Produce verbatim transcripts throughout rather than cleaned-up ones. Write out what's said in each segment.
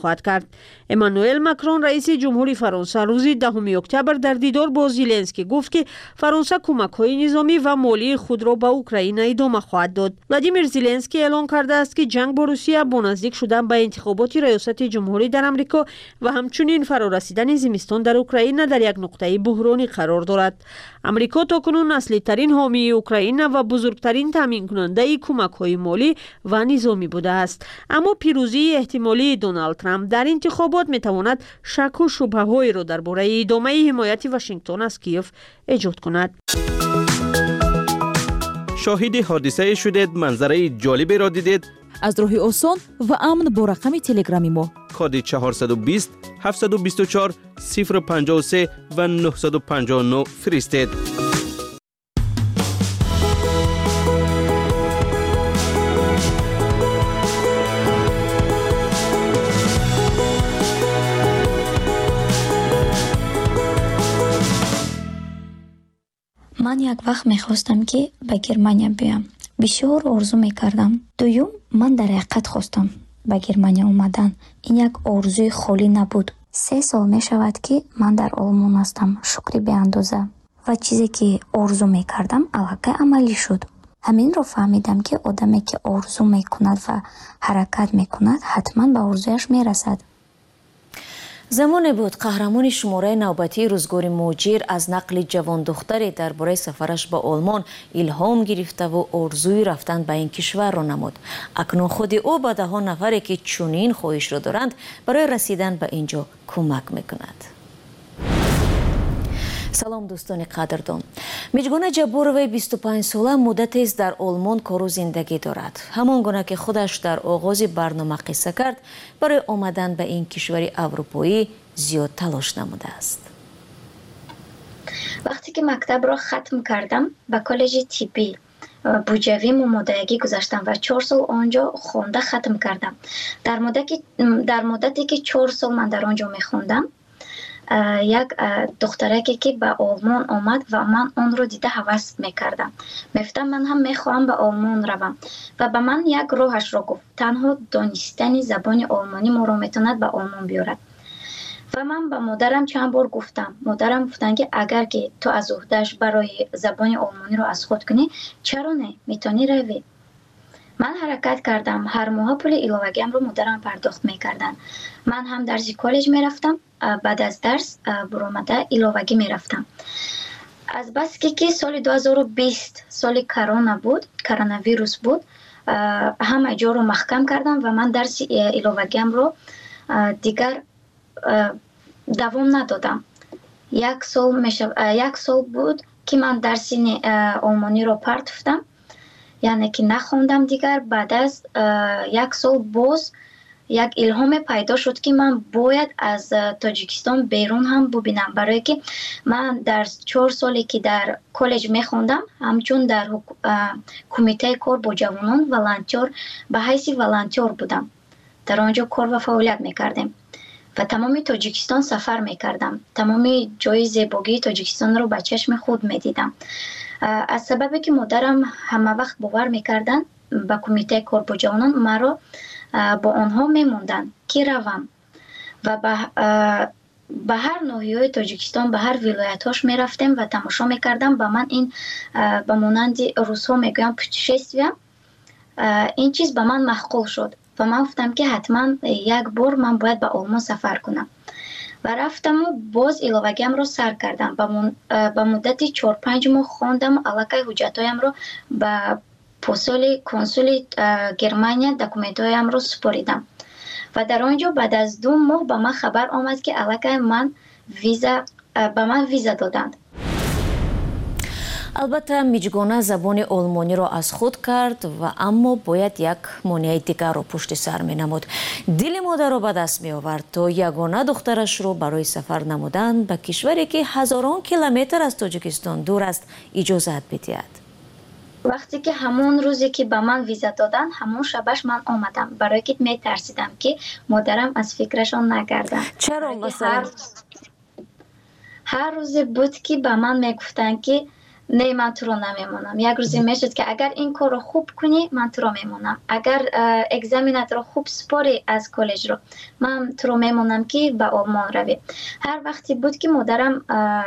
خواهد کرد. امانوئل ماکرون رئیس جمهوری فرانسه روز دهم اکتبر در دیدار با زلنسکی گفت که فرانسه کمک‌های نظامی و مالی خود را به اوکراین ادامه خواهد داد. ولادیمیر زلنسکی اعلام کرده است که جنگ با روسیه با نزدیک شدن به انتخابات ریاست جمهوری در آمریکا و همچنین فرارسیدن زمستان در اوکراین در یک نقطه بحرانی قرار دارد. آمریکا تاکنون اصلی ترین حامی اوکراین و بزرگترین تامین کننده کمک‌های مالی و نظامی بوده است. اما پیروزی احتمالی دونالد ترامپ در انتخابات میتواند شک و شبهه‌ای را درباره ادامه حمایت واشنگتن از کیف ایجاد کند. شاهد حادثه شدید، منظره جالبی را دیدید؟ از راه آسان و امن با رقم تلگرامی ما کد چهارصد و بیست هفتصد و بیست و چهار صفر پنجاه و سه و نهصد و پنجاه و نه فرستید. من یک وقت میخواستم که به گرمانیا بیام. بسیار آرزو میکردم. دوم من در حقیقت خواستم به گرمانیا اومدن. این یک آرزوی خالی نبود. سه سال میشود که من در آلمان هستم. شکری به اندازه. و چیزی که آرزو میکردم الحقیقت عملی شد. همین رو فهمیدم که آدمی که آرزو میکند و حرکت میکند حتما به آرزویش میرسد. زمان بود قهرمان شماره نوبتی روزگار مهاجر از نقل جوان دختری درباره سفرش به آلمان الهام گرفته و آرزوی رفتن به این کشور را نمود. اکنون خود او به ده ها نفری که چنین خواهش را دارند برای رسیدن به اینجا کمک میکند. سلام دوستان قدردان. میجگونه جبوروی بیست و پنج ساله مدت است در آلمان کار و زندگی دارد. همان گونه که خودش در آغاز برنامه قصه کرد، برای آمدن به این کشور اروپایی زیاد تلاش نموده است. وقتی که مکتب را ختم کردم به کالج طبی بوجوی ممادگی گذاشتم و چهار سال آنجا خونده ختم کردم. در مدتی در مدتی که چهار سال من در آنجا میخوندم، یک دخترکی که به آلمان آمد و من آن رو دیده هوس میکردم. میفتم من هم میخواهم به آلمان روم و به من یک راهش رو گفت. تنها دانستن زبان آلمانی ما رو میتوند به آلمان بیارد. و من به مادرم چند بار گفتم. مادرم گفتن که اگر که تو از عهده‌اش برای زبان آلمانی رو از خود کنی، چرا نه؟ میتونی روی. من حرکت کردم. هر ماه پول ایلاوگیم رو مادرم پرداخت میکردن. من هم درس کالج میرفتم. بعد از درس برآمده ایلاوگی میرفتم. از بس که که سال دو هزار و بیست سال کرونا بود، کرونا ویروس بود، همه جا رو محکم کردم و من درس ایلاوگیم رو دیگر دوام ندادم. یک سال میشه یک سال بود که من درس آلمانی رو پرتفتم، یعنی که نخوندم دیگر. بعد از یک سال باز یک الهام پیدا شد که من باید از تاجیکستان بیرون هم ببینم، برای که من در چهار سالی که در کالج میخوندم همچون در کمیته کار با جوانان والنتیر به حیث والنتیر بودم. در آنجا کار و فعالیت میکردم و تمام تاجیکستان سفر میکردم. تمام جای زیبایی تاجیکستان رو به چشم خود میدیدم. از سببی که مادرم همه وقت باور میکردن به کمیته کار با جوانان، مرا با آنها میموندن که روم و به هر ناحیه تاجیکستان به هر ولایت‌هاش میرفتم و تماشا میکردم. به من این به مانند روس‌ها میگویم پوتشستویه، این چیز به من معقول شد و من گفتم که حتما یک بار من باید به آلمان سفر کنم و رفتم و باز ایلاوگیم رو سر کردم. به مدت چهار پنج ماه خواندم. الکی حجتایم رو به پستال کنسول گرمانیا دکومنتایم رو سپاریدم و در آنجا بعد از دو ماه به من خبر آمد که الکی من ویزا به من ویزا دادند. البته میجگونه زبان آلمانی را از خود کرد و اما باید یک مانع دیگر را پشت سر می نمود. دل مادر را به دست می آورد تا یگانه دخترش را برای سفر نمودن به کشوری که هزاران کیلومتر از تاجیکستان دور است اجازت بدهد. وقتی که همون روزی که به من ویزا دادن، همون شبش من آمدم، برای که می ترسیدم که مادرم از فکرشان نگردن. چرا مثلا؟ هر, هر روز بود که به من می گفتن که نه من تو رو نمیمونم. یک روزی میشد که اگر این کار رو خوب کنی من تو رو میمونم، اگر اگزامینات رو خوب سپاری از کالج رو من تو رو میمونم که به آلمان روی. هر وقتی بود که مادرم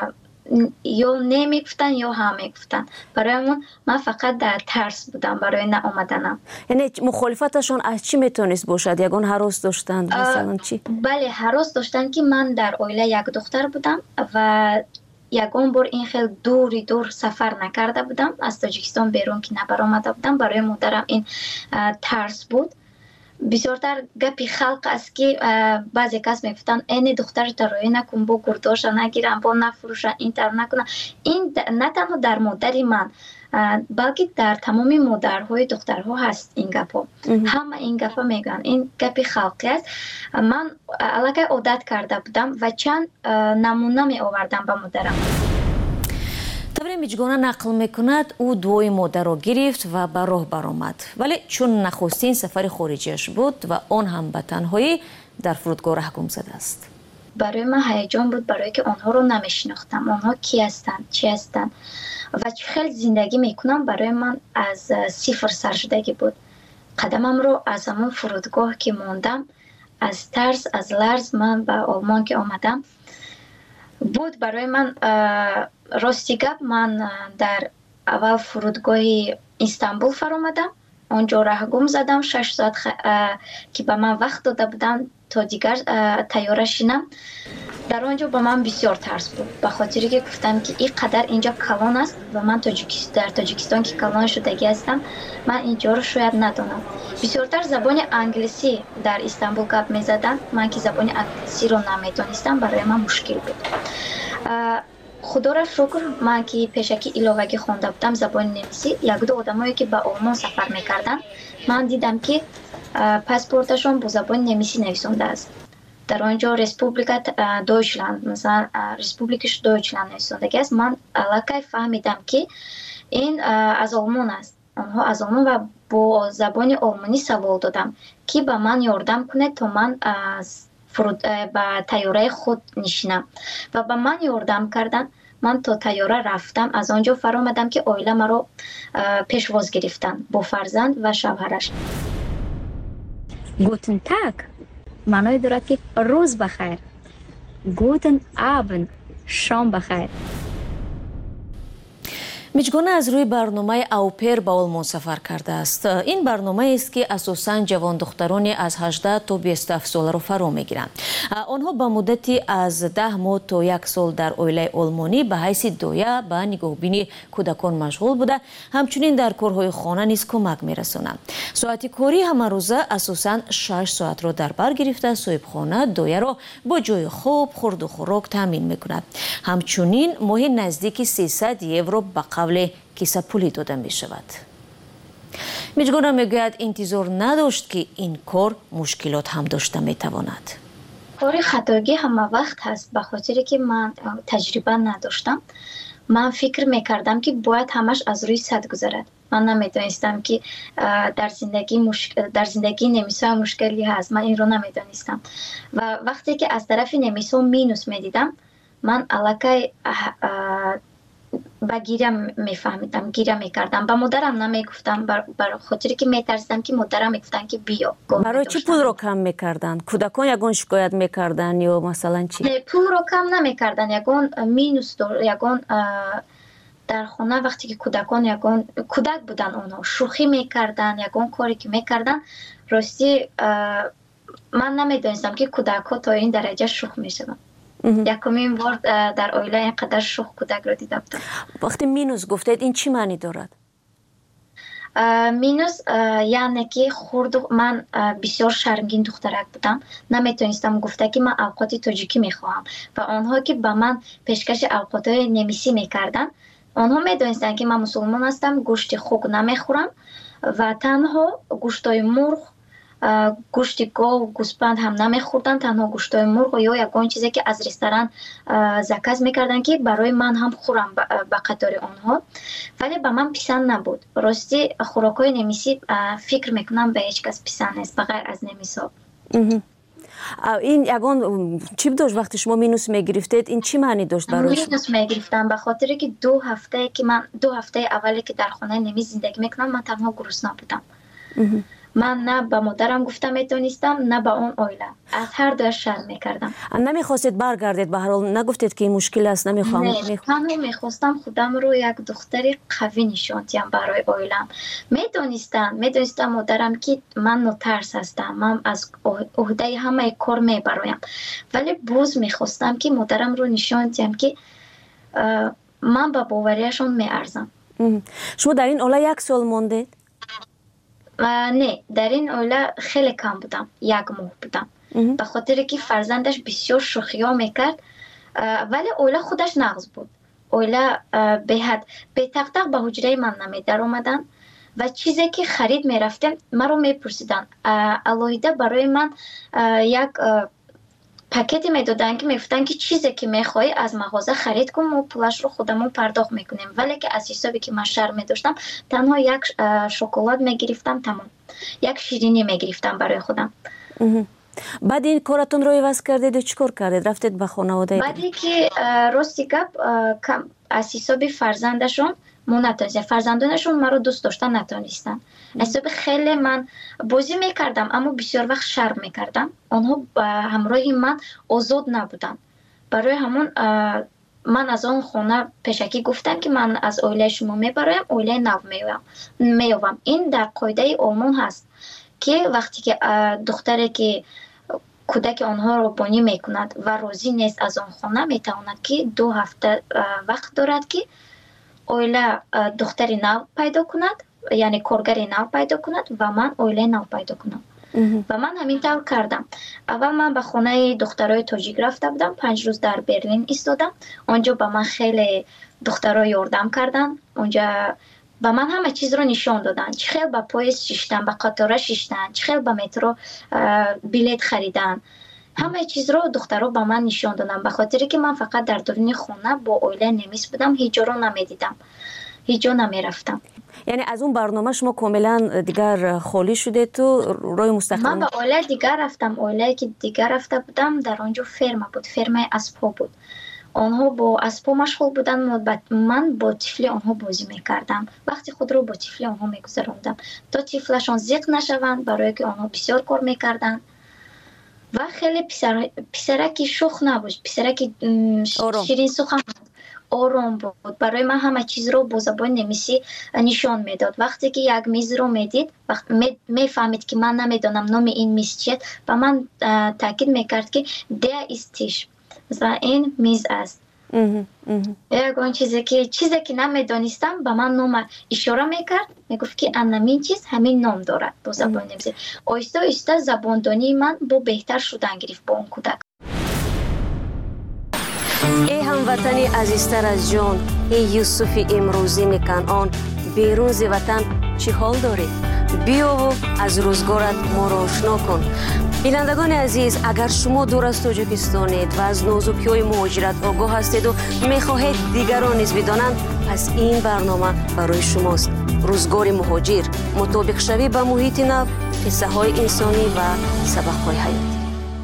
یا نمیگفتن یا هم میگفتن، برایمون من فقط در ترس بودم برای نه آمدنم. یعنی مخالفتشون از چی میتونست باشد؟ یگان هراس داشتند مثلا چی؟ بله هراس داشتن که من در اویله یک دختر بودم و یگان بار این خیلی دوری دور سفر نکرده بودم، از تاجیکستان بیرون که نبر آمده بودم. برای مادرم این ترس بود. بسیارتر گپی خلق است که بعضی کس میگفتن این دختر تروی نکن، با گرداش نگیرن، با نفروشن، این تر نکنن. این نه تنها در مادری من بلکه در تمام مادرهای دخترها هست این گپا. همه این گپا میگن، این گپی خلقی است. من الکی عادت کرده بودم و چند نمونه می آوردم به مادرم. تبری میچگونه نقل میکند او دوی مادر را گرفت و به راه برآمد، ولی چون نخستین سفر خارجیش بود و آن هم به تنهایی در فرودگاه ره گم زده است. برای من هیجان بود، برای که آنها رو نمیشناختم، آنها کی هستند، چی هستند و خیلی زندگی میکنم. برای من از صفر سر شدگی بود. قدمم رو از همون فرودگاه که موندم، از ترس از لرز من به آلمان که آمدم بود. برای من راستی گپ من در اول فرودگاه استانبول فرآمدم، اونجا ره گم زدم. شش ساعت خ... که به من وقت داده بودن تا دیگر تیاره شینم. در آنجا به من بسیار ترس بود، به خاطری که گفتم که این قدر اینجا کلان است و من تاجیکستان در تاجیکستان که کلان شدگی هستم، من اینجا رو شاید ندانم. بسیارتر زبان انگلیسی در استانبول گپ میزدن، من که زبان انگلیسی رو نمیدانستم، برای من مشکل بود. خدا را شکر من که پیشکی علاوگی خونده بودم زبان نمیسی، یک دو آدمایی که به آلمان سفر میکردن من دیدم که پاسپورتشون با زبان نمیسی نویسنده است. در آنجا رسپوبلیکا دویچلند، مثلا رسپوبلیکش دویچلند نویسندگی است. من الکی فهمیدم که این از آلمان است. آنها از آلمان و با زبان آلمانی سوال دادم که به من یاردم کنه تا من از فرود به تیاره خود نشینم و به من یاردم کردن. من تا تیاره رفتم، از آنجا فرآمدم که اویله مرا پیشواز گرفتن با فرزند و شوهرش. گوتن تاگ معنای دارد که روز بخیر. گوتن آبن شام بخیر. میچگونه از روی برنامه اوپر به آلمان سفر کرده است. این برنامه است که اساساً جوان دخترانی از هجده تا بیست و هفت ساله را فرا میگیرند. آنها به مدتی از ده ماه تا یک سال در اویله آلمانی به حیث دایه به نگاهبینی کودکان مشغول بوده، همچنین در کارهای خانه نیز کمک میرسانند. ساعت کاری همه روزه اساساً شش ساعت را در بر گرفته صاحبخانه دایه را با جای خواب، خورد و خوراک تامین میکند. همچنین ماهی نزدیک سیصد یورو به قبل کیسه پولی داده می شود. میچگونه میگوید انتظار نداشت که این کار مشکلات هم داشته می تواند. کار خطاگی همه وقت هست، به خاطری که من تجربه نداشتم. من فکر میکردم که باید همش از روی سد گذرد. من نمیدانستم که در زندگی مشکل در زندگی نمیسا مشکلی هست. من این رو نمیدانستم و وقتی که از طرف نمیسا مینوس میدیدم، من الکی با گیرم میفهمیدم، گیرم میکردم. با مادرم نمیگفتم، برای خاطری که میترسیدم که مادرم میگفتن که بیا. برای چی پول رو کم میکردن؟ کودکان یگان شکایت میکردن یا مثلا چی؟ نه، پول رو کم نمیکردن. یگان مینوس دار، یگان در خونه وقتی که کودکان یگان کودک بودن، اونها شوخی میکردن، یگان کاری که میکردن. راستی من نمیدونستم که کودک ها تا این درجه شوخ میشدن. یکمین بار در اویله اینقدر شوخ کودک رو دیده بودم. وقتی مینوس گفتید این چی معنی دارد؟ مینوس یعنی که خورد. من بسیار شرمگین دخترک بودم، نمیتونستم گفته که من اوقات تاجیکی میخواهم و آنها که به من پیشکش اوقات نمیسی میکردن، آنها میدونستن که من مسلمان هستم، گوشت خوک نمیخورم و تنها گوشتای مرغ، گوشت گاو، گوسپند هم نمیخوردن، تنها گوشتای مرغ یا یگان چیزی که از رستوران زکات میکردن که برای من هم خورم به قطار آنها، ولی به من پسند نبود. راستی خوراکای نمیسی فکر میکنم به هیچ کس پسند نیست بغیر از نمیسا. این یگان چی داشت وقتی شما مینوس میگرفتید این چی معنی داشت برای شما؟ مینوس میگرفتم به خاطر که دو هفته که من دو هفته اولی که در خانه نمی زندگی میکنم من تنها گرسنه بودم. من نه به مادرم گفتم میتونستم نه به اون اویله از هر دو شرم میکردم. نمیخواستید برگردید به هر حال نگفتید که این مشکل است نمیخوام؟ نه تنها میخواستم خودم رو یک دختری قوی نشون دهم برای اویلم. میدونستم میدونستم مادرم که من نوترس هستم، من از عهده همه کار میبرایم، ولی باز میخواستم که مادرم رو نشون دهم که من به باوریشون میارزم. شما در این اوله یک سال موندید؟ نه در این اوله خیلی کم بودم، یک ماه بودم به خاطر که فرزندش بسیار شوخی ها میکرد، ولی اوله خودش نغز بود. اوله به حد به تق به حجره من نمیدر اومدن و چیزی که خرید میرفتم من رو میپرسیدن. الهیده برای من یک پاکتی میدادن که میفتن که چیزی که میخوای از مغازه خرید کن و پولش رو خودمون پرداخت میکنیم، ولی که از حسابی که من شرم میداشتم تنها یک شکلات میگرفتم، تمام یک شیرینی میگرفتم برای خودم. بعد این کارتون رو عوض کردید و چیکار کردید؟ رفتید به خانواده؟ بعدی که راستی گپ از حساب فرزندشون ما نتونستم، فرزندانشون مرا دوست داشتن نتونستن. حساب خیلی من بازی میکردم اما بسیار وقت شرم میکردم، آنها همراه من آزاد نبودن. برای همون من از آن خونه پیشکی گفتم که من از اویله شما میبرایم، اویله نو میوام. این در قاعده آلمان هست که وقتی که دختری که کودک آنها رو بانی میکند و راضی نیست از آن خانه میتواند که دو هفته وقت دارد که اویله دختری نو پیدا کند، یعنی کارگری نو پیدا کند و من اویله نو پیدا کنم. و من همین طور کردم. اول من به خانه دخترای تاجیک رفته بودم، پنج روز در برلین ایستادم. اونجا به من خیلی دخترای یاردم کردن، اونجا به من همه چیز رو نشان دادن، چه خیلی به پاییز شیشتن، به قطاره شیشتن، چه خیلی به مترو بلیت خریدن، همه چیز رو دخترها به من نشان دادن. به خاطر که من فقط در درون خونه با اویله نمیس بودم، هیچ جا رو نمیدیدم، هیچ جا نمیرفتم. یعنی از اون برنامه شما کاملا دیگر خالی شده تو روی مستقل؟ من به اویله دیگر رفتم. اویله که دیگر رفته بودم در آنجا فرما بود، فرمای اسبا بود. آنها با اسبا مشغول بودن، من با طفلی آنها بازی میکردم. وقتی خود رو با طفلی آنها میگذراندم تا طفلشان زیق نشوند، برای که آنها بسیار کار میکردن و خیلی پسر پسرکی شوخ نبود، پسرکی شیرین سخن آرام بود. برای من همه چیز رو با زبان نمیسی نشان میداد. وقتی که یک میز رو میدید وقت میفهمید که من نمیدونم نام این میز چیه و من تاکید میکرد که ده استیش، مثلا این میز است. یکون چیزی که چیزی که نمیدونستم به من نام اشاره میکرد، میگفت که همین چیز همین نام دارد با زبان نمیسی. آیسته آیسته زباندانی من با بهتر شدن گرفت با اون کودک. ای هموطنی عزیزتر از جان، ای یوسف امروزین کنعان، بیرون ز وطن چی حال داری؟ بیا و از روزگارت ما را آشنا کن. بینندگان عزیز، اگر شما دور از تاجیکستانید و از نازکی‌های مهاجرت آگاه هستید و میخواهید دیگران نیز بدانند، پس این برنامه برای شماست. روزگار مهاجر، مطابق شوی به محیط نو، قصه های انسانی و سبق های حیاتی.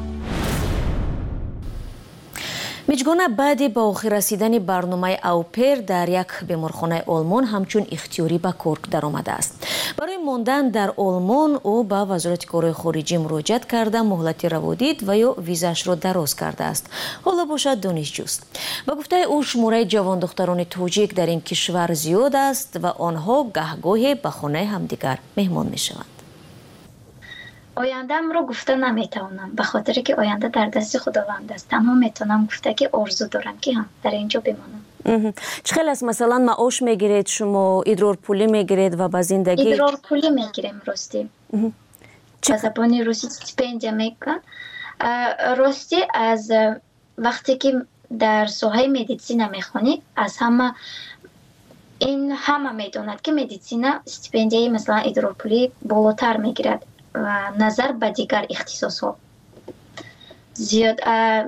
میجگانه بعد به آخر رسیدن برنامه اوپر در یک بیمارخانه آلمان همچون اختیاری به کار در آمده است. برای ماندن در آلمان او به وزارت کارهای خارجی مراجعت کرده، مهلت روادید و یا ویزاش را دراز کرده است. حالا باشد دانشجوست. با گفته او شماره جوان دختران تاجیک در این کشور زیاد است و آنها گهگاهی به خانه همدیگر مهمان می شوند. آینده‌ام رو گفته نمیتونم، به خاطر که آینده در دست خداوند است. تنها میتونم گفته که آرزو دارم که هم در اینجا بمانم. چه خیلی است مثلا معاش میگیرید شما، ادرار پولی میگیرید و به زندگی؟ ادرار پولی میگیریم راستی. به زبان روسی استیپندیا میگن. راستی از وقتی که در ساحه مدیسین میخوانی، از همه این همه میدوند که مدیسین استیپندیای مثلا ادرار پولی بالاتر میگیرد و نظر به دیگر اختصاص ها. زیاد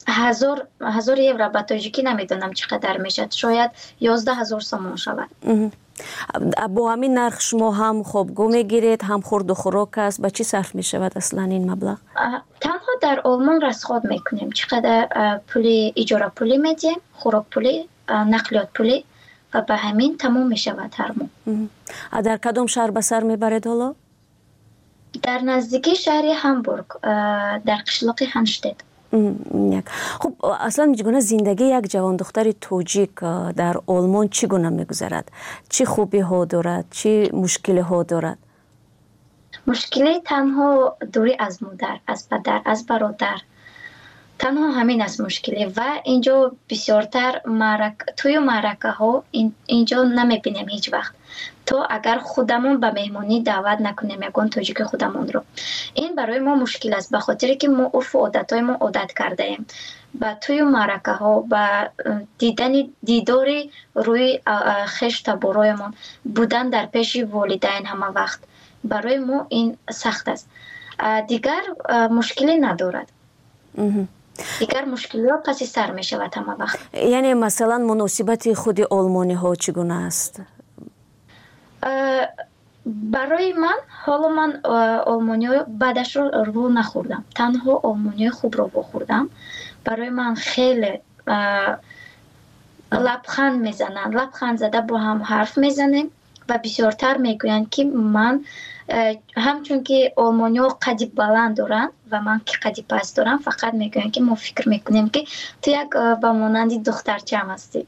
هزار هزار یورو به تاجیکی نمیدونم چقدر میشد، شاید یازده هزار سومون شود. با همین نرخ شما هم خوابگاه میگیرید هم خورد و خوراک است، به چی صرف میشود اصلا این مبلغ؟ تنها در آلمان رسخود میکنیم، چقدر پولی اجاره پولی میدیم، خوراک پولی، نقلیات پولی و به همین تمام میشود هر ماه. در کدام شهر به سر میبرید حالا؟ در نزدیکی شهر هامبورگ، در قشلاق هانشتت. خب اصلا چگونه زندگی یک جوان دختر توجیک در آلمان چگونه میگذرد؟ چه خوبی ها دارد؟ چه مشکلی ها دارد؟ مشکلی تنها دوری از مادر، از پدر، از برادر، تنها همین است مشکلی. و اینجا بسیارتر معرک توی معرکه ها اینجا نمیبینیم هیچ وقت. تو اگر خودمون به مهمانی دعوت نکنیم یگان تاجیک خودمون رو، این برای ما مشکل است، به خاطر که ما عرف و عادت های ما عادت کرده ایم با توی معرکه ها و دیدن دیداری روی خشت برایمون بودن در پیش والدین همه وقت، برای ما این سخت است. دیگر مشکلی ندارد. دیگر مشکلی ها پس سر می شود همه وقت. یعنی مثلا مناسبت خود آلمانی ها چگونه است؟ برای من حالا من آلمانی ها بعدش رو رو نخوردم، تنها آلمانی خوب رو بخوردم. برای من خیلی لبخند میزنن، لبخند زده با هم حرف میزنیم و بسیارتر میگویند که من همچون که آلمانی ها قدی بلند دارن و من که قدی پست دارم، فقط میگویند که ما فکر میکنیم که تو یک با مانندی دخترچه هم هستی.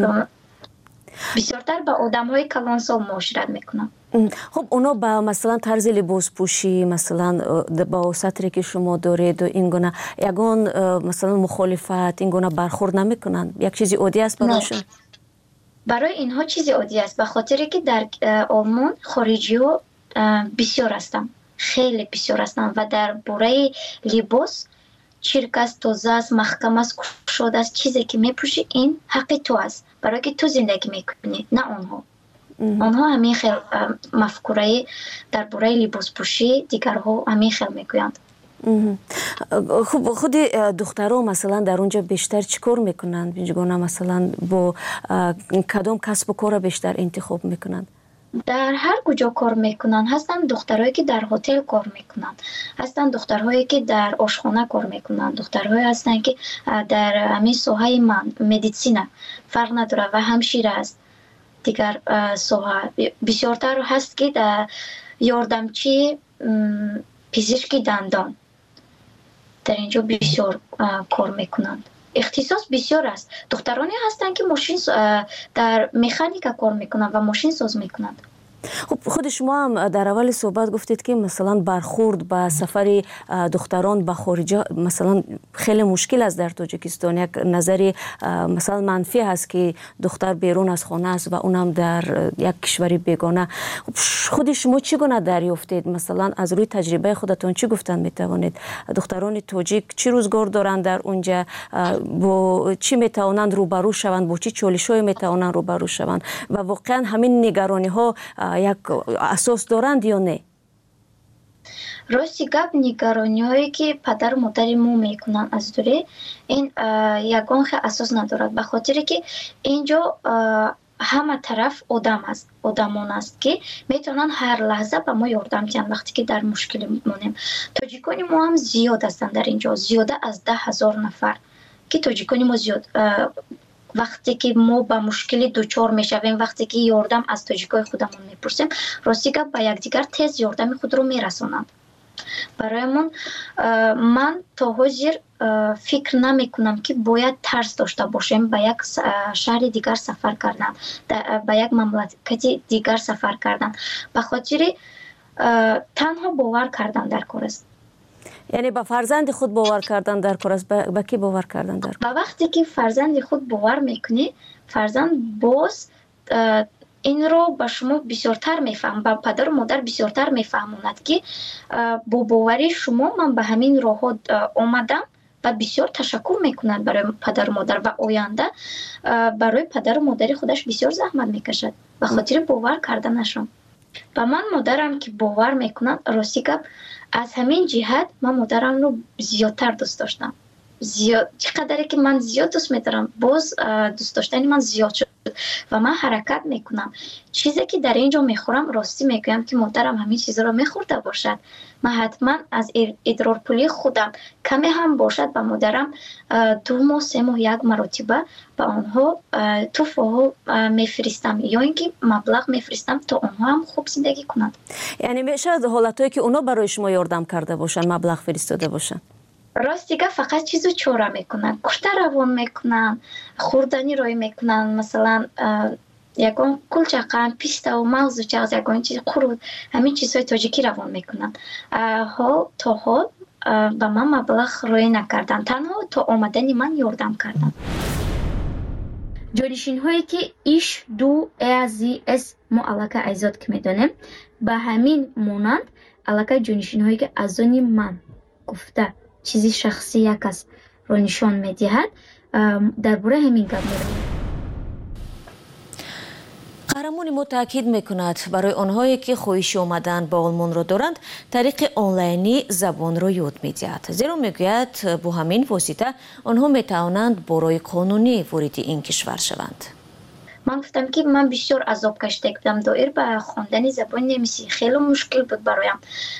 بسیارتر با آدم های کلانسال معاشرت میکنم. خب اونا با مثلا طرز لباس پوشی، مثلا با سطری که شما دارید و این گونه یگان مثلا مخالفت این گونه برخورد نمیکنن؟ یک چیزی عادی است برایشون؟ برای اینها چیزی عادی است، به خاطر که در آلمان خارجی ها بسیار هستن، خیلی بسیار هستن و در باره لباس چرک است، تازه است، محکم است، کشاده است. چیزی که میپوشی این حق تو است، برای که تو زندگی میکنی، نه آنها. آنها همین خیلی مفکوره در باره لباس پوشی دیگرها همین خیلی میگویند. خب خود دخترها مثلا در اونجا بیشتر چیکار میکنند؟ بینجگانه مثلا با کدام کسب و کار بیشتر انتخاب میکنند؟ در هر کجا کار میکنن. هستن دخترهایی که در هتل کار میکنن، هستن دخترهایی که در آشخانه کار میکنن، دخترهایی هستن که در همین ساحه من مدیسین فرق نداره و همشیره است. دیگر ساحه بسیارتر هست که در یاردمچی پزشکی دندان در اینجا بسیار کار میکنند. اختصاص بسیار است. دخترانی هستند که ماشین در مکانیک کار میکنند و ماشین ساز میکنند. خب خود شما هم در اول صحبت گفتید که مثلا برخورد با سفر دختران به خارج مثلا خیلی مشکل است در تاجیکستان. یک نظری مثلا منفی هست که دختر بیرون از خانه است و اونم در یک کشوری بیگانه. خود شما چگونه دریافتید؟ مثلا از روی تجربه خودتون چی گفتن میتوانید؟ دختران تاجیک چی روزگار دارند در اونجا؟ با چی میتوانند روبرو شوند؟ با چی چالش‌های میتوانند روبرو شوند؟ و واقعا همین نگرانی ها یک اساس دارند یا نه؟ راستی گپ نگرانی هایی که پدر و مادر ما میکنن از دوره این یگان خیلی اساس ندارد، به خاطر که اینجا همه طرف آدم است، آدمان است که میتونن هر لحظه به ما یاردم کنن وقتی که در مشکل مونیم. تاجیکانی ما هم زیاد هستند در اینجا، زیاده از ده هزار نفر که تاجیکانی ما زیاد وقتی که ما با مشکلی دوچار میشویم، وقتی که یاردم از تاجیکای خودمون میپرسیم، راستی که با یکدیگر تیز یاردم خود رو میرسونند. برای من من تا حاضر فکر نمی کنم که باید ترس داشته باشیم با یک شهر دیگر سفر کردن، با یک مملکت دیگر سفر کردن، به خاطر تنها باور کردن در کار است. یعنی با فرزند خود باور کردن در کار است. با کی باور کردن در کار؟ با وقتی که فرزند خود باور میکنی، فرزند باز این رو با شما بسیارتر میفهم، با پدر و مادر بسیارتر میفهموند که با باوری شما من به همین راه آمدم و بسیار تشکر میکنند برای پدر و مادر و آینده برای پدر و مادر خودش بسیار زحمت میکشد به خاطر باور کردنشون. و من مادرم که باور میکنند، راستی که از همین جهت من مادرم رو زیادتر دوست داشتم. زیاد چقدری که من زیاد دوست می‌دارم باز دوست داشتن من زیاد شد و من حرکت میکنم. چیزی که در اینجا میخورم راستی میگویم که مادرم همین چیزا رو میخورده باشد، من حتما از ادرار پولی خودم کمی هم باشد به مادرم دو ماه سه ماه یک مرتبه به آنها توفه میفرستم یا اینکه مبلغ میفرستم تا آنها هم خوب زندگی کنند. یعنی میشه حالتایی که اونا برای شما یاردم کرده باشن مبلغ فرستاده باشن؟ راست دیگه فقط چیزو چوره میکنن، کشته روان میکنن، خوردنی روی میکنن، مثلا یکان کلچقن پیسته و مغز و چغز یکان چیز قرود همین چیزهای تاجیکی روان میکنن. ها تا حال به من مبلغ روی نکردن، تنها تا آمدن من یاردم کردن. جانشین هایی که ایش دو ازی اس ما علاقه ایزاد که میدانیم به همین مونند علاقه جانشین هایی که از آنی من گفته چیزی شخصی یک کس رو نشان میدهد درباره همین گپ می‌رویم. قهرمان ما تاکید میکند برای آنهایی که خواهش آمدن به آلمان را دارند طریق آنلاینی زبان را یاد میدهد، زیرا میگوید با همین واسطه آنها میتوانند برای قانونی وارد این کشور شوند. من گفتم که من بسیار عذاب کشیده بودم دایر به خواندن زبان نمیسی، خیلی مشکل بود برایم.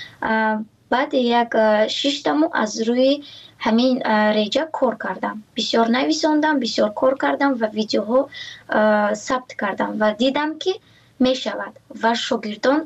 بعد یک شش ماه از روی همین ریجا کار کردم، بسیار نویساندم، بسیار کار کردم و ویدیوها ثبت کردم و دیدم که می شود و شاگردان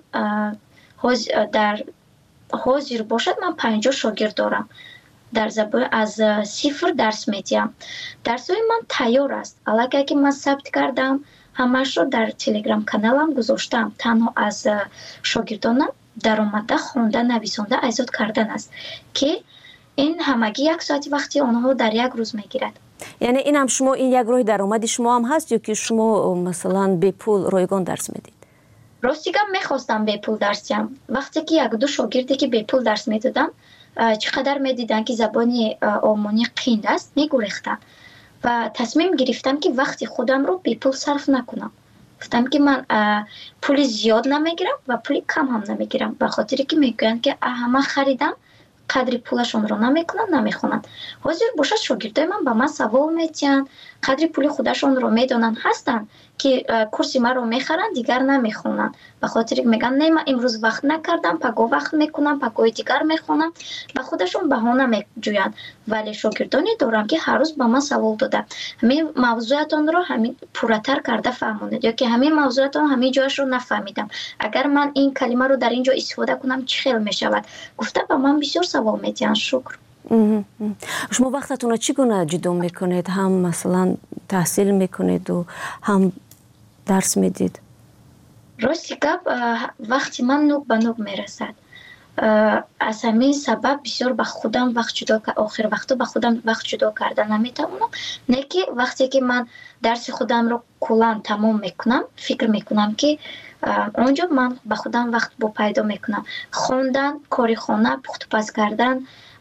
در حاضر باشد. من پنجاه شاگرد دارم در زبان از صفر درس میدیم. درسای من تیار است، علاقه که من ثبت کردم همش رو در تلگرام کانالم گذاشتم. تنها از شاگردانم در آمده خوانده نویسانده ایجاد کردن است که این همگی یک ساعت وقتی آنها در یک روز میگیرد. یعنی این هم شما این یک راه درآمد شما هم هست یا که شما مثلا به پول رایگان درس میدید؟ راستیگه میخواستم به پول درس دهم. وقتی که یک دو شاگردی که به پول درس میدادم چقدر میدیدن که زبانی آلمانی قیند است میگریختن و تصمیم گرفتم که وقتی خودم رو به پول صرف نکنم. گفتم که من پول زیاد نمیگیرم و پول کم هم نمیگیرم، به خاطری که میگویند که همه خریدم قدری پولشون رو نمیکنن نمیخونن. حاضر باشد شاگردای من به من سوال میتین قدری پول خودشون رو میدونن هستن که کورس ما رو میخرن دیگر نمیخونن، به خاطر که میگن نه من امروز وقت نکردم پگاه وقت میکنم پگاه دیگر میخونم، به خودشون بهانه میجوین. ولی شاگردانی دارم که هر روز به من سوال داده همین موضوعاتون رو همین پورتر کرده فهموندید یا که همین موضوعاتون همین جایش رو نفهمیدم، اگر من این کلمه رو در اینجا استفاده کنم چه خیلی میشود. گفته به من بسیار سوال میتین. شکر. شما وقتتون رو چگونه جدا میکنید؟ هم مثلا تحصیل میکنید و هم درس میدید؟ راستی گپ وقتی من نوک به نوک میرسد. از همین سبب بسیار به خودم وقت جدا که آخر وقتا به خودم وقت جدا کردن نمیتونم. نه که وقتی که من درس خودم رو کلان تمام میکنم فکر میکنم که اونجا من به خودم وقت با پیدا میکنم. خواندن، کاری خانه، پخت پز کردن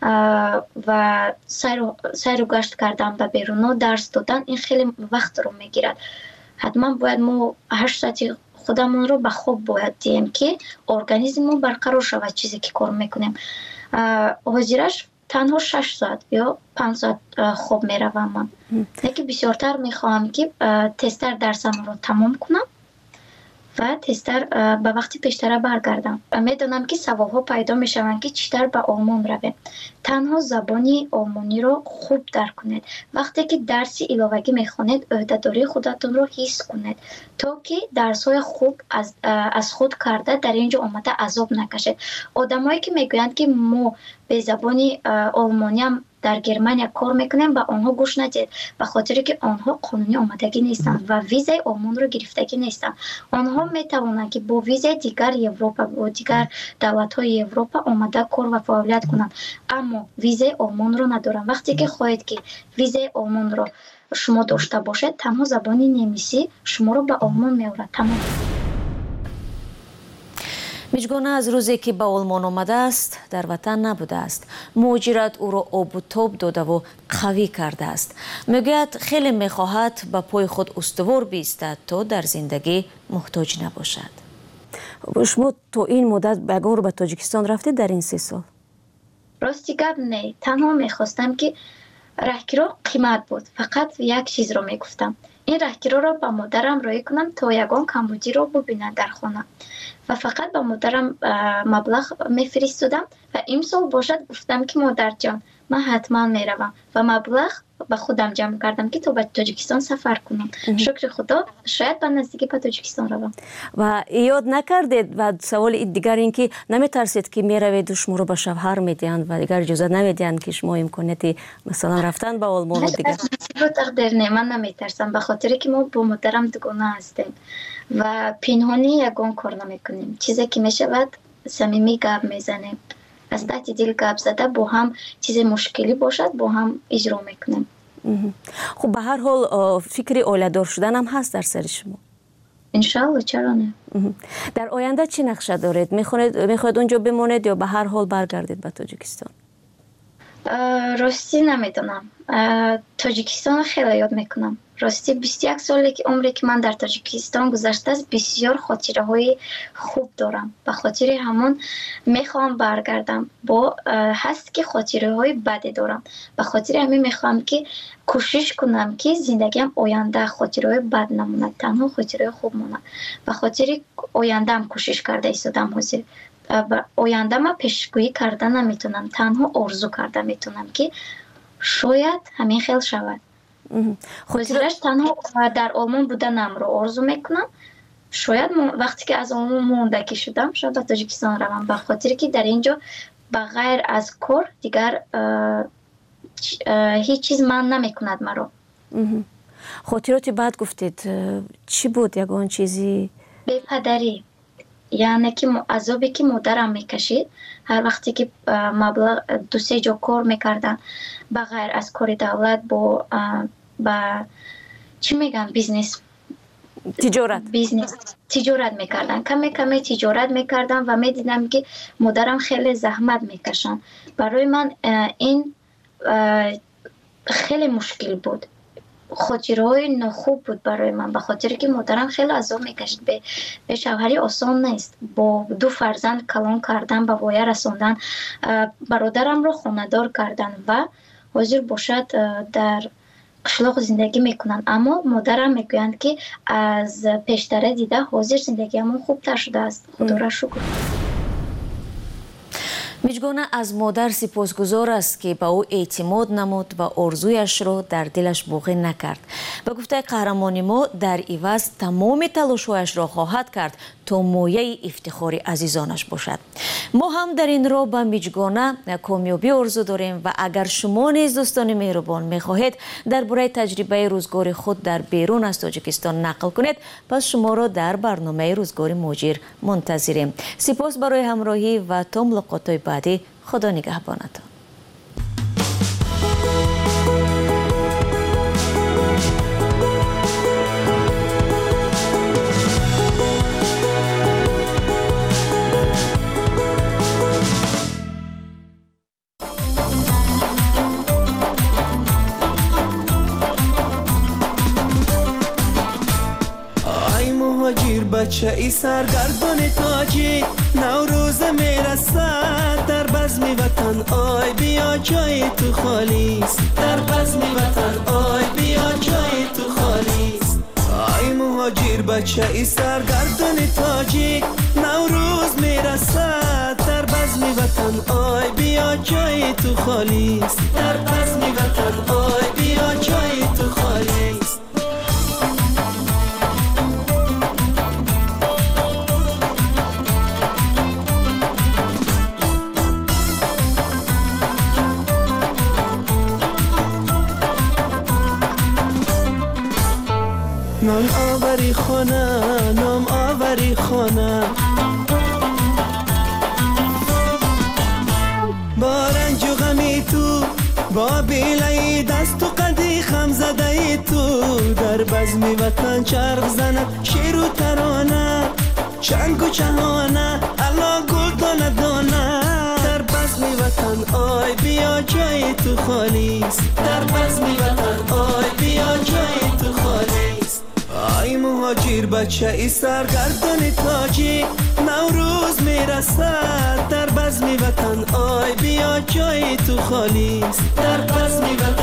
و سیر و گشت کردن به بیرون و درس دادن این خیلی وقت رو میگیرد. حتما باید ما هشت ساعتی خودمون رو به خواب باید دیم که ارگانیسممون برقرار شود چیزی که کار میکنیم. حاضرش تنها شش ساعت یا پنج ساعت خواب میروم من. یکی بسیارتر میخواهم که تستر درسم رو تمام کنم و تستر به وقتی پیشتر برگردم. میدونم که سوال ها پیدا میشوند که چطور به آلمان رویم. تنها زبانی آلمانی رو خوب درک کنید. وقتی که درسی علاوگی میخوانید عهده‌داری خودتون رو حس کنید تا که درس های خوب از, از خود کرده در اینجا آمده عذاب نکشید. آدمایی که میگویند که ما به زبانی آلمانی هم در گرمانیا کار میکنیم با آنها گوش ندید، به خاطر که آنها قانونی آمدگی نیستند و ویزای آلمان رو گرفتگی نیستند. آنها میتوانند که با ویزای دیگر اروپا و دیگر دولت های اروپا آمده کار و فعالیت کنند، اما ویزای آلمان رو ندارند. وقتی که خواهید که ویزای آلمان رو شما داشته باشید تنها زبانی نمیسی شما رو به آلمان میآورد. تمام. میجگانه از روزی که به آلمان آمده است در وطن نبوده است. مهاجرت او را آب و تاب داده و قوی کرده است. میگوید خیلی میخواهد به پای خود استوار بایستد تا در زندگی محتاج نباشد. شما تو این مدت بگاه رو به تاجیکستان رفتید در این سه سال؟ راستی گپ نه، تنها میخواستم که راهگیرها قیمت بود. فقط یک چیز رو میگفتم، این راهگیرها رو با مادرم روی کنم تا یگان کمبودی رو ببینن در خانه و فقط با مادرم مبلغ میفرستادم و امسال باشد گفتم که مادر جان من حتما میروم و مبلغ به خودم جمع کردم که تو به تاجیکستان سفر کنم. شکر خدا شاید به نزدیکی به تاجیکستان روم. و یاد نکردید و سوال دیگر این که نمیترسید که میروید و شما رو به شوهر میدهند و دیگر اجازه نمیدهند که شما امکانیتی مثلا رفتن به آلمان و دیگر؟ رو تقدیر نه، من نمیترسم به خاطر که ما با مادرم دوگانه هستیم و پنهانی یگان کار نمیکنیم. چیزی که میشود صمیمی گپ میزنیم، از تحت دل گپ زده با هم چیز مشکلی باشد با هم اجرا میکنیم. خب به هر حال فکر اولادار شدن هم هست در سر شما؟ انشالله، چرا نه. در آینده چی نقشه دارید؟ میخواید میخواید اونجا بمونید یا به هر حال برگردید به تاجیکستان؟ راستی نمیدونم. تاجیکستان خیلی یاد میکنم. راستی بیست و یک سالی که عمری که من در تاجیکستان گذشته است بسیار خاطره های خوب دارم. به خاطر همون میخوام برگردم. با هست که خاطره های بدی دارم. به خاطر همین میخوام که کوشش کنم که زندگیم آینده خاطره های بد نمونه، تنها خاطره خوب مونه. به خاطر آینده هم کوشش کرده ایستادم حاضر. آینده ما پیشگویی کرده نمیتونم، تنها آرزو کرده میتونم که شاید همین خیلی شود. خودش تنها در آلمان بودنم رو آرزو میکنم. شاید وقتی که از آلمان موندگی شدم شاید به تاجیکستان روم، به خاطر که در اینجا بغیر از کار دیگر هیچ چیز من نمیکند مرا. خاطراتی بعد گفتید چی بود یگان چیزی؟ به پدری، یعنی که عذابی که مادرم میکشید هر وقتی که مبلغ دو سه جا کار میکردن بغیر از کار دولت با با چی میگن بیزنس تجارت بیزنس تجارت میکردن، کمی کمی تجارت میکردن و میدیدم که مادرم خیلی زحمت میکشن. برای من این خیلی مشکل بود، خاطرهای نخوب بود برای من، به خاطر که مادرم خیلی عذاب میکشید. به, به شوهری آسان نیست، با دو فرزند کلان کردن، به وایه رساندن، برادرم رو خانه‌دار کردن و حاضر باشد در قشلاق زندگی میکنن. اما مادرم میگویند که از پیشتره دیده حاضر زندگی همون خوبتر شده است. خدا را شکر. میجگانه از مادر سپاسگزار است که به او اعتماد نمود و آرزویش را در دلش باقی نکرد. به گفته قهرمان ما در عوض تمام تلاش‌هایش را خواهد کرد تا مایه افتخار عزیزانش باشد. ما هم در این راه به میجگانه کامیابی آرزو داریم و اگر شما نیز دوستان مهربان میخواهید درباره تجربه روزگار خود در بیرون از تاجیکستان نقل کنید، پس شما را در برنامه روزگار مهاجر منتظریم. سپاس برای همراهی و تا ملاقات‌های بعدی. خدا نگهبانتان. بچه ای سرگردان تاجی نوروز میرسد در بزم وطن، آی بیا جای تو خالیست. در بزم وطن آی بیا جای تو خالیست. آی مهاجر بچه ای سرگردان تاجی نوروز میرسد در بزم وطن، آی بیا جای تو خالیست. در بزم وطن آی بیا جای تو خالیست. نام آوری خانه، نام آوری خانه، با رنج و غمی تو، با بیلای دست و قدی خم زده ای تو، در بزم وطن چرخ زند شیر و ترانه، چنگ و چهانه، الا گل دانه دانه. در بزم وطن آی بیا جای تو خالیست. در بزم وطن آی بیا جای تو خالیست. آی مهاجر بچه ای سرگردان تاجی نوروز میرسد در بزم وطن، آی بیا جای تو خالیست. در بزم وطن